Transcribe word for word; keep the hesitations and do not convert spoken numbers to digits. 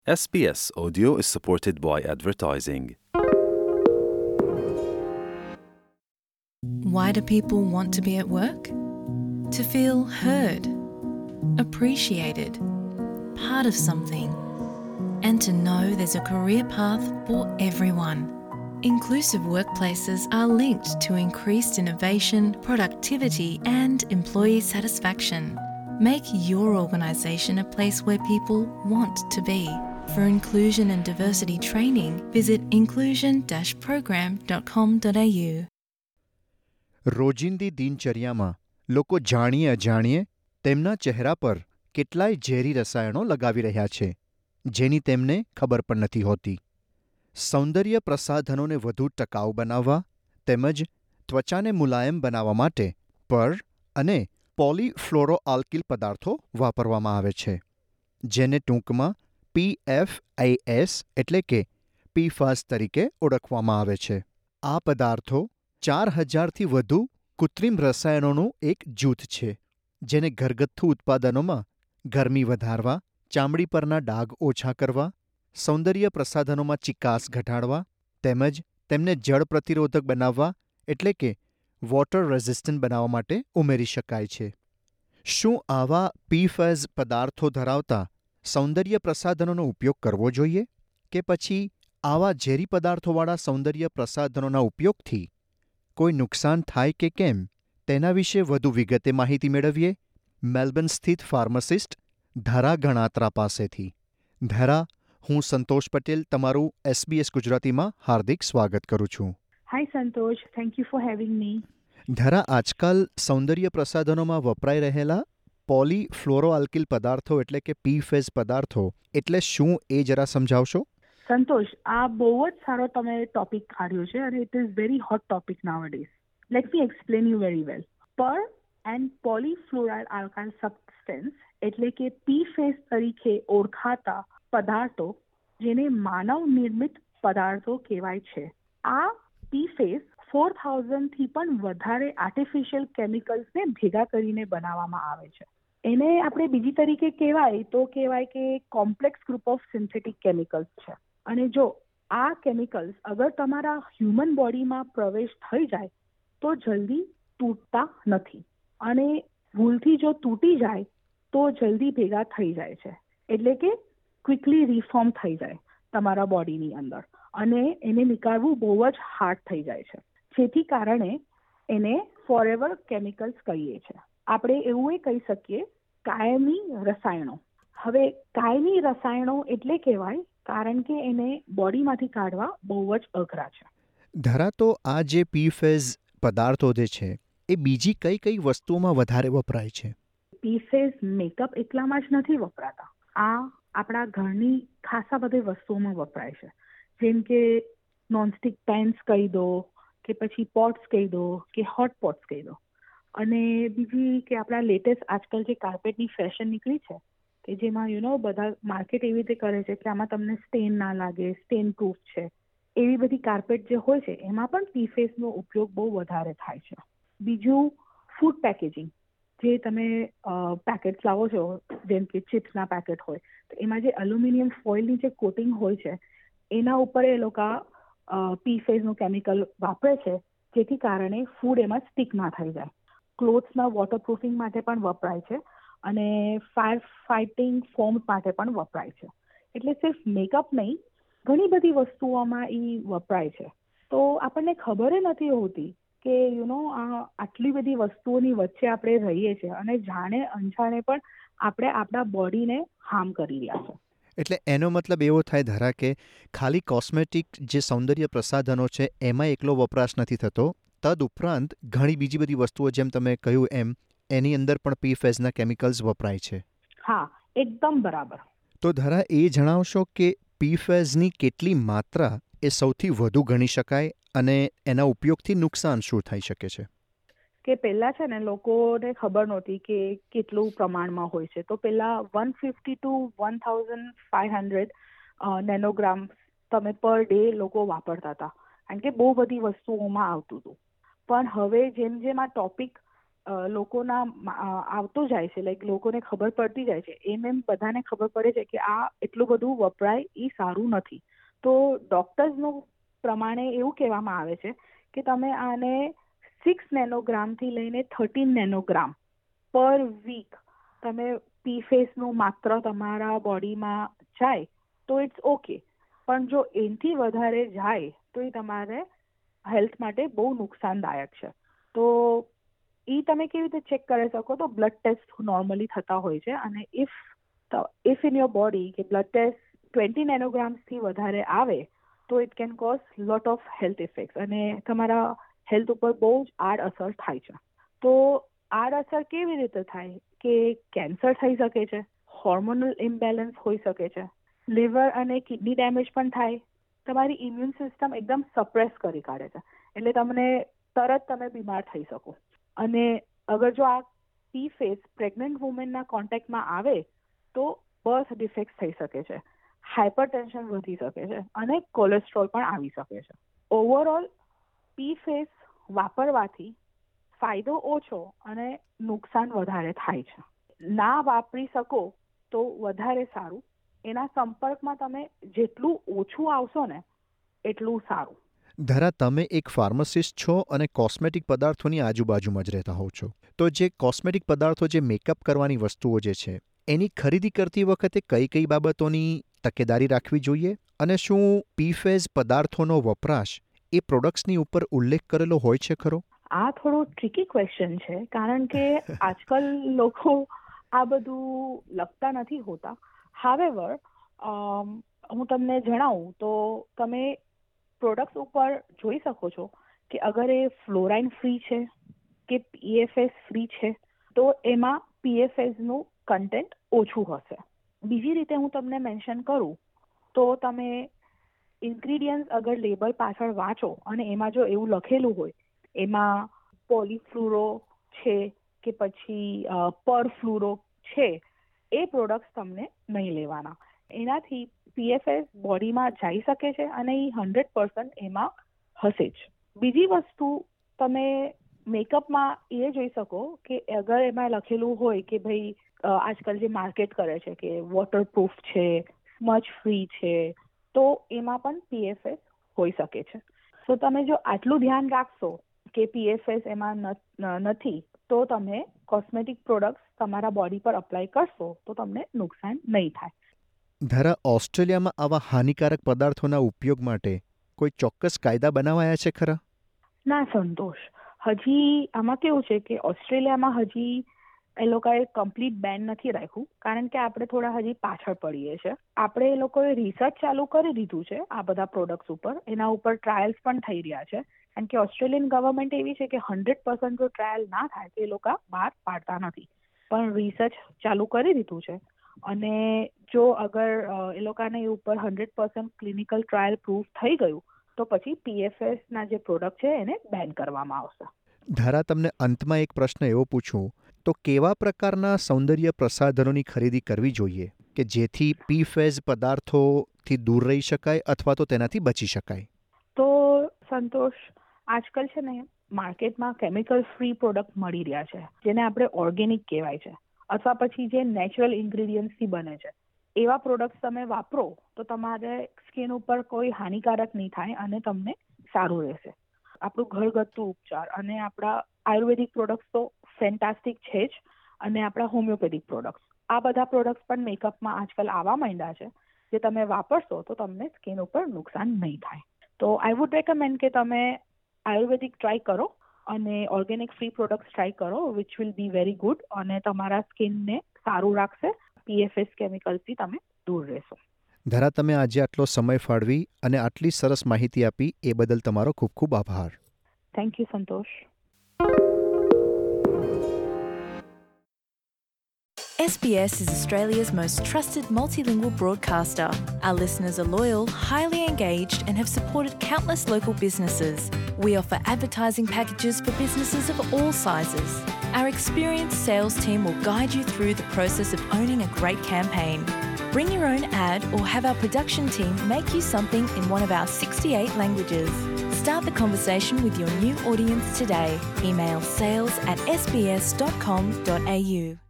S B S Audio is supported by advertising. Why do people want to be at work? To feel heard, appreciated, part of something, and to know there's a career path for everyone. Inclusive workplaces are linked to increased innovation, productivity, and employee satisfaction. Make your organisation a place where people want to be. For inclusion and diversity training, visit inclusion dash program dot com dot a u. રોજિંદી દિનચર્યામાં લોકો જાણીએ અજાણીએ તેમના ચહેરા પર કેટલાય ઝેરી રસાયણો લગાવી રહ્યા છે, જેની તેમને ખબર પણ નથી હોતી. સૌંદર્ય પ્રસાધનોને વધુ ટકાઉ બનાવવા તેમજ ત્વચાને મુલાયમ બનાવવા માટે પર્લ અને પોલીફ્લોરોઆલ્કિલ પદાર્થો વાપરવામાં આવે છે, જેને ટૂંકમાં પી એફ આઈ એસ એટલે કે પીફાસ તરીકે ઓળખવામાં આવે છે. આ પદાર્થો ચાર હજારથી વધુ કૃત્રિમ રસાયણોનું એક જૂથ છે, જેને ઘરગથ્થુ ઉત્પાદનોમાં ગરમી વધારવા, ચામડી પરના ડાઘ ઓછા કરવા, સૌંદર્ય પ્રસાધનોમાં ચિકાસ ઘટાડવા તેમજ તેમને જળ પ્રતિરોધક બનાવવા એટલે કે વોટર રેઝિસ્ટન્ટ બનાવવા માટે ઉમેરી શકાય છે. શું આવા પીફેઝ પદાર્થો ધરાવતા સૌંદર્ય પ્રસાધનોનો ઉપયોગ કરવો જોઈએ કે પછી આવા ઝેરી પદાર્થોવાળા સૌંદર્ય પ્રસાધનોના ઉપયોગથી કોઈ નુકસાન થાય કે કેમ, તેના વિશે વધુ વિગતે માહિતી મેળવીએ મેલબર્ન સ્થિત ફાર્માસિસ્ટ ધરા ગણાત્રા પાસેથી. ધરા, હું સંતોષ પટેલ તમારું એસબીએસ ગુજરાતીમાં હાર્દિક સ્વાગત કરું છું. Hi Santosh, thank you for having me. ધરા, આજકાલ સૌંદર્ય પ્રસાધનોમાં વપરાઈ રહેલા પોલીફ્લોરોઆલ્કિલ પદાર્થો એટલે કે પીફેઝ પદાર્થો એટલે શું એ જરા સમજાવશો? સંતોષ, આ બહુ જ સારો તમે ટોપિક કાઢ્યો છે અને it is very hot topic nowadays. Let me explain you very well. Per and polyfluoride alkyl substances એટલે કે પીફેઝ તરીકે ઓળખાતા પદાર્થો જેને માનવ નિર્મિત પદાર્થો કહેવાય છે. આ પીફેઝ ફોર થાઉઝન્ડથી પણ વધારે આર્ટિફિશિયલ કેમિકલ્સને ભેગા કરીને બનાવવામાં આવે છે. એને આપણે બીજી તરીકે કહેવાય તો કહેવાય કે complex group of synthetic chemicals છે. અને જો આ કેમિકલ્સ અગર તમારા હ્યુમન બોડીમાં પ્રવેશ થઈ જાય તો જલ્દી તૂટતા નથી અને ભૂલથી જો તૂટી જાય તો જલ્દી ભેગા થઈ જાય છે, એટલે કે ક્વિકલી રિફોર્મ થઈ જાય તમારા બોડીની અંદર અને એને નીકાળવું બહુ જ હાર્ડ થઈ જાય છે. જેથી કારણે એને ફોરએવર કેમિકલ્સ કહીએ છીએ. આપણે એવું એ કહી શકીએ કાયમી રસાયણો. હવે કાયમી રસાયણો એટલે કહેવાય કારણ કે એને બોડીમાંથી કાઢવા બહુ જ અઘરા છે. ધરા, તો આ જે પીફેઝ પદાર્થો જે છે એ બીજી કઈ કઈ વસ્તુઓમાં વધારે વપરાય છે? પીફેઝ મેકઅપ એટલામાં જ નથી વપરાતા. આ આપણા ઘરની ખાસા બધી વસ્તુઓમાં વપરાય છે, જેમ કે નોનસ્ટિક પેન્સ કહી દો કે પછી પોટ્સ કહી દો કે હોટ પોટ્સ કહી દો. અને બીજી કે આપણા લેટેસ્ટ આજકાલ જે કાર્પેટની ફેશન નીકળી છે કે જેમાં યુ નો બધા માર્કેટ એવી રીતે કરે છે કે આમાં તમને સ્ટેન ના લાગે, સ્ટેન પ્રૂફ છે, એવી બધી કાર્પેટ જે હોય છે એમાં પણ પીફેઝનો ઉપયોગ બહુ વધારે થાય છે. બીજું ફૂડ પેકેજિંગ, જે તમે પેકેટ્સ લાવો છો જેમ કે ચિપ્સના પેકેટ હોય તો એમાં જે એલ્યુમિનિયમ ફોઇલની જે કોટિંગ હોય છે એના ઉપર એ લોકો પીફેઝનું કેમિકલ વાપરે છે, જેથી કારણે ફૂડ એમાં સ્ટીક ના થઈ જાય. ક્લોથ્સના વોટરપ્રૂફિંગ માટે પણ વપરાય છે અને ફાયર ફાઇટિંગ ફોમ્સ માટે પણ વપરાય છે. એટલે સિર્ફ મેકઅપ નહીં, ઘણી બધી વસ્તુઓમાં એ વપરાય છે. તો આપણને ખબર નથી હોતી કે યુ નો આ આટલી બધી વસ્તુઓની વચ્ચે આપણે રહીએ છીએ અને જાણે અનજાણે પણ આપણે આપણા બોડીને હાર્મ કરી રહ્યા છે. એટલે એનો મતલબ એવો થાય ધરા કે ખાલી કોસ્મેટિક જે સૌંદર્ય પ્રસાધનો છે એમાં એકલો વપરાશ નથી થતો, તદ ઉપરાંત ઘણી બીજી બધી વસ્તુઓ જેમ તમે કહ્યું એમ એની અંદર પણ પીફેઝના કેમિકલ્સ વપરાય છે. હા, એકદમ બરાબર. તો ધરા, એ જણાવશો કે પીફેઝની કેટલી માત્રા એ સૌથી વધુ ગણી શકાય અને એના ઉપયોગથી નુકસાન શું થઈ શકે છે? કે પહેલા છે ને લોકોને ખબર નહોતી કે કેટલું પ્રમાણમાં હોય છે. તો પહેલા one fifty two one thousand five hundred nanogram તમે પર ડે લોકો વાપરતા હતા, કારણ કે બહુ બધી વસ્તુઓમાં આવતું હતું. પણ હવે જેમ જેમ આ ટોપિક લોકોના આવતો જાય છે, લાઈક લોકોને ખબર પડતી જાય છે, એમ એમ બધાને ખબર પડે છે કે આ એટલું બધું વપરાય એ સારું નથી. તો ડૉક્ટર્સનું પ્રમાણે એવું કહેવામાં આવે છે કે તમે આને સિક્સ નેનોગ્રામથી લઈને થર્ટીન નેનોગ્રામ પર વીક તમે પીફેસનું માત્ર તમારા બોડીમાં જાય તો ઇટ્સ ઓકે, પણ જો એનાથી વધારે જાય તો એ તમારે હેલ્થ માટે બહુ નુકસાનદાયક છે. તો એ તમે કેવી રીતે ચેક કરી શકો? તો બ્લડ ટેસ્ટ નોર્મલી થતા હોય છે, અને if if in your body કે બ્લડ ટેસ્ટ ટ્વેન્ટી નેનોગ્રામ્સથી વધારે આવે તો it can cause lot of health effects, અને તમારા હેલ્થ ઉપર બહુ જ આડઅસર થાય છે. તો આડઅસર કેવી રીતે થાય કે કેન્સર થઈ શકે છે, હોર્મોનલ ઇમ્બેલેન્સ હોઈ શકે છે, લીવર અને કિડની ડેમેજ પણ થાય, તમારી ઇમ્યુન સિસ્ટમ એકદમ સપ્રેસ કરી કાઢે છે, એટલે તમને તરત તમે બીમાર થઈ શકો. અને અગર જો આ પી ફેસ પ્રેગ્નન્ટ વુમેનના કોન્ટેક્ટમાં આવે તો બર્થ ડિફેક્ટ્સ થઈ શકે છે, હાઇપર ટેન્શન વધી શકે છે, અને કોલેસ્ટ્રોલ પણ આવી શકે છે. ઓવરઓલ પી ફેસ વાપરવાથી ફાયદો ઓછો અને નુકસાન વધારે થાય છે. ના વાપરી શકો તો વધારે સારું. એના સંપર્કમાં તમે જેટલું ઓછું આવશો ને એટલું સારું. ધરા, તમે એક ફાર્માસિસ્ટ છો અને કોસ્મેટિક પદાર્થોની આજુબાજુમાં જ રહેતા હોવ છો. તો જે કોસ્મેટિક પદાર્થો, જે મેકઅપ કરવાની વસ્તુઓ જે છે, એની ખરીદી કરતી વખતે કઈ કઈ બાબતોની તકેદારી રાખવી જોઈએ? અને શું પીફેઝ પદાર્થોનો વપરાશ એ પ્રોડક્ટ્સની ઉપર ઉલ્લેખ કરેલો હોય છે ખરો? આ થોડો ટ્રિકી ક્વેશ્ચન છે, કારણ કે આજકાલ લોકો આ બધું લખતા નથી હોતા. હાવેવર, હું તમને જણાવું તો તમે પ્રોડક્ટ્સ ઉપર જોઈ શકો છો કે અગર એ ફ્લોરાઇન ફ્રી છે કે પીએફએસ ફ્રી છે તો એમાં પીએફએસનું કન્ટેન્ટ ઓછું હશે. બીજી રીતે હું તમને મેન્શન કરું તો તમે ઇન્ગ્રીડિયન્ટ્સ અગર લેબલ પાછળ વાંચો અને એમાં જો એવું લખેલું હોય એમાં પોલીફ્લુરો છે કે પછી પરફ્લુરો છે, એ પ્રોડક્ટ્સ તમને નહીં લેવાના. એનાથી પીએફએસ બોડીમાં જઈ શકે છે અને એ હંડ્રેડ પર્સન્ટ એમાં હશે જ. બીજી વસ્તુ તમે મેકઅપમાં એ જોઈ શકો કે અગર એમાં લખેલું હોય કે ભાઈ આજકાલ જે માર્કેટ કરે છે કે વોટરપ્રૂફ છે, સ્મચ ફ્રી છે, તો એમાં પણ પીએફએસ હોઈ શકે છે. તો તમે જો આટલું ધ્યાન રાખશો કે પીએફએસ એમાં નથી તો તમે કોસ્મેટિક પ્રોડક્ટ્સ તમારા બોડી પર અપ્લાય કરશો તો તમને નુકસાન નહીં થાય. ધરા, ઓસ્ટ્રેલિયામાં આવા હાનિકારક પદાર્થોના ઉપયોગ માટે કોઈ ચોક્કસ કાયદા બનાવાયા છે ખરા? ના સંતોષ, હજી આમાં કેવું છે કે ઓસ્ટ્રેલિયામાં હજી એ લોકોએ કમ્પ્લીટ બેન નથી રાખ્યું, કારણ કે આપણે થોડા હજી પાછળ પડીએ છીએ. આપણે એ લોકોએ રિસર્ચ ચાલુ કરી દીધું છે આ બધા પ્રોડક્ટ્સ ઉપર, એના ઉપર ટ્રાયલ્સ પણ થઈ રહ્યા છે, કારણ કે ઓસ્ટ્રેલિયન ગવર્મેન્ટ એવી છે કે હંડ્રેડ પર્સન્ટ જો ટ્રાયલ ના થાય તો એ લોકો બહાર પાડતા નથી, પણ રિસર્ચ ચાલુ કરી દીધું છે. અને જો અગર એ લોકોને એ ઉપર hundred percent clinical trial proof થઈ ગયું તો પછી પીએફએસના જે પ્રોડક્ટ છે એને બેન કરવામાં આવશે. ધારા, તમને અંતમાં એક પ્રશ્ન એવો પૂછું તો કેવા પ્રકારના સૌંદર્ય પ્રસાધનોની ખરીદી કરવી જોઈએ કે જેથી પીફેઝ પદાર્થોથી દૂર રહી શકાય અથવા તો તેનાથી બચી શકાય? તો સંતોષ, આજકાલ છે ને માર્કેટમાં કેમિકલ ફ્રી પ્રોડક્ટ મળી રહ્યા છે, જેને આપણે ઓર્ગેનિક કહેવાય છે, અથવા પછી જે નેચરલ ઇન્ગ્રીડિયન્ટ્સથી બને છે, એવા પ્રોડક્ટ્સ તમે વાપરો તો તમારે સ્કિન ઉપર કોઈ હાનિકારક નહીં થાય અને તમને સારું રહેશે. આપણું ઘરગથ્થુ ઉપચાર અને આપણા આયુર્વેદિક પ્રોડક્ટ્સ તો ફેન્ટાસ્ટિક છે જ, અને આપણા હોમિયોપેથિક પ્રોડક્ટ્સ, આ બધા પ્રોડક્ટ્સ પણ મેકઅપમાં આજકાલ આવવા માંડ્યા છે, જે તમે વાપરશો તો તમને સ્કિન ઉપર નુકસાન નહીં થાય. તો આઈ વુડ રેકમેન્ડ કે તમે આયુર્વેદિક ટ્રાય કરો અને ઓર્ગેનિક ફ્રી પ્રોડક્ટ્સ ટ્રાય કરો, which will be very good, અને તમારા સ્કિનને સારું રાખશે. પીએફએસ કેમિકલથી તમે દૂર રહેશો. ધરા, તમે આજે આટલો સમય ફાળવી અને આટલી સરસ માહિતી આપી એ બદલ તમારો ખૂબ ખૂબ આભાર. Thank you Santosh. S B S is Australia's most trusted multilingual broadcaster. Our listeners are loyal, highly engaged, and have supported countless local businesses. We offer advertising packages for businesses of all sizes. Our experienced sales team will guide you through the process of owning a great campaign. Bring your own ad or have our production team make you something in one of our sixty-eight languages. Start the conversation with your new audience today. Email sales at s b s dot com dot a u.